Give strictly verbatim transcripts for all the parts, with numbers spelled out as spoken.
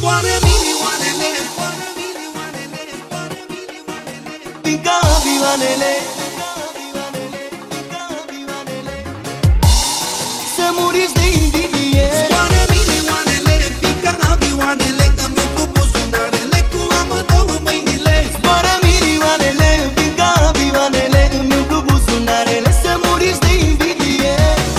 zboară milioanele, din ca avioanele, să muriți de invidie. zboară milioanele, din ca avioanele, îmi cu buzunarele, cu amândouă mâinile. Zboară milioanele, din ca avioanele, îmi cu buzunarele, să muriți de invidie.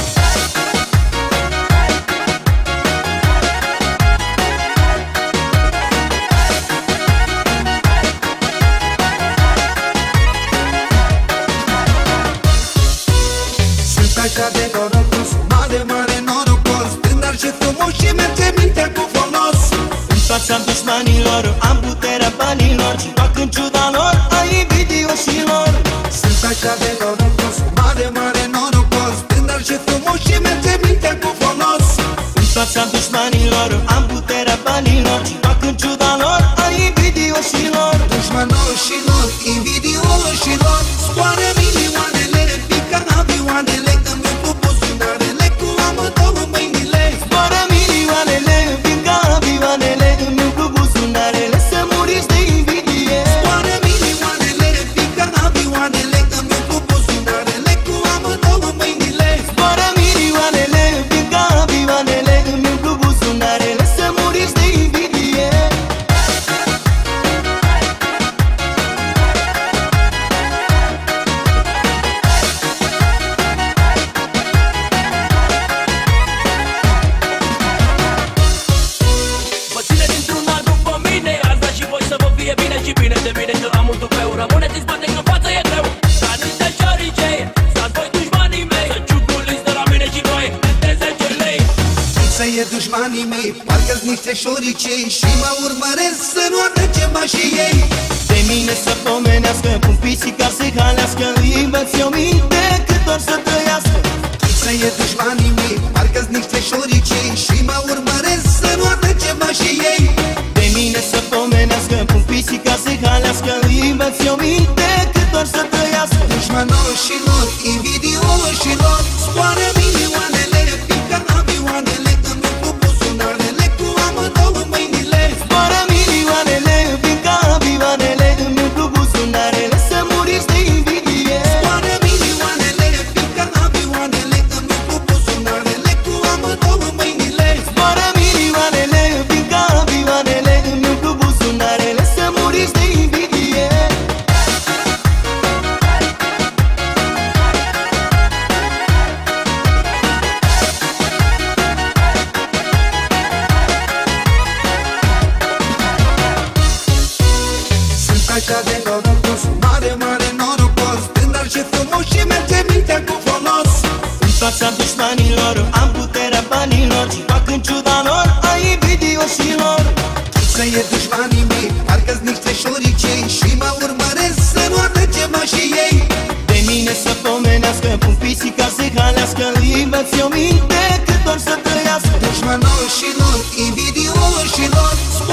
Sunt așa de norocos, mare, mare norocos, tânăr și frumos și merge mintea cu folos. În fața dușmanilor am puterea banilor și fac în ciuda lor a invidioșilor. Sunt așa de norocos, mare, mare norocos, tânăr și frumos și merge mintea cu folos. În fața dușmanilor am puterea banilor și fac în ciuda lor a invidioșilor. Dușmanoșilor, invidioșilor, zboară milioanele, pică avioanele, îmi cu buzunarele, cu amândouă mâinile. Zboară milioanele, vin ca avioanele, îmi umplu buzunarele, să muriți de invidie. Zboară milioanele, pică avioanele, îmi cu buzunarele, cu amândouă mâinile. Zboară milioanele, vin ca avioanele, îmi umplu buzunarele, să muriți de invidie. Vă ține dintr-una după mine, azi da și voi să vă fie bine și bine de bine că la mult tupeu. Rămâneți în spate că în față e greu, dar nici de cioricei, stați voi dușmanii mei, să ciuculiți de la mine și voi de zece lei. Să e dușmanii mei, parcă-s niște șoricei și mă urmăresc să nu arde ceva și ei. De mine să pomenească, pun pisica să-i halească, îi învăț eu minte cât or să trăiască. Să e dușmanii mei, parcă-s niște șoricei și mă urmăresc să nu arde ceva și ei. De mine să pomenească, pun pisica să-i halească, îi învăț eu minte cât or să trăiască. Dușmanoșilor, invidioșilor, zboară milioanele, pică avioanele, îmi cu buzunarele, cu amândouă mâinile. Zboară milioanele, vin ca avioanele, îmi umplu buzunarele, să muriți de invidie. Zboară milioanele, pică avioanele, îmi cu buzunarele, cu amândouă mâinile. Zboară milioanele, vin ca avioanele, îmi umplu buzunarele, să muriți de invidie. Sunt așa de norocos, mare, mare norocos, tânăr și frumos și merge mintea cu folos. În fața dușmanilor am puterea banilor și fac în ciuda lor a invidioșilor. Să e dușmanii mei, parcă-s niște șoricei și mă urmăresc să nu arde ceva și ei. De mine să pomenească, pun pisica să-i halească, îi învăț eu minte cât or să trăiască. Dușmanoșilor, invidioșilor,